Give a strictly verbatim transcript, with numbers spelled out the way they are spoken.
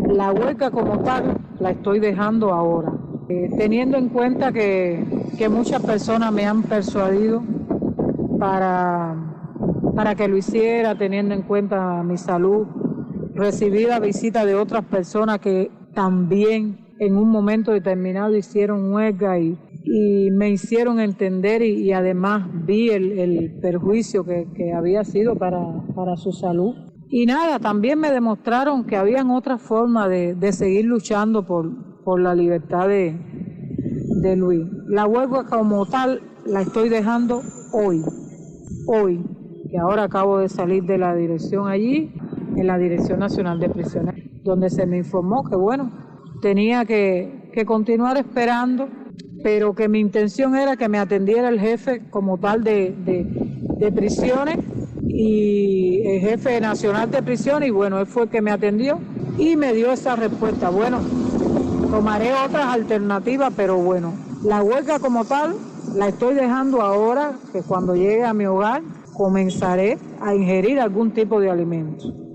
La huelga como tal la estoy dejando ahora, eh, teniendo en cuenta que, que muchas personas me han persuadido para, para que lo hiciera, teniendo en cuenta mi salud. Recibí la visita de otras personas que también en un momento determinado hicieron huelga y, y me hicieron entender y, y además vi el, el perjuicio que, que había sido para, para su salud. Y nada, también me demostraron que habían otras formas de, de seguir luchando por, por la libertad de, de Luis. La huelga como tal la estoy dejando hoy, hoy, que ahora acabo de salir de la dirección allí, en la Dirección Nacional de Prisiones, donde se me informó que, bueno, tenía que, que continuar esperando, pero que mi intención era que me atendiera el jefe como tal de, de, de prisiones y el jefe nacional de prisiones, y bueno, él fue el que me atendió y me dio esa respuesta. Bueno, tomaré otras alternativas, pero bueno, la huelga como tal la estoy dejando ahora, que cuando llegue a mi hogar comenzaré a ingerir algún tipo de alimento.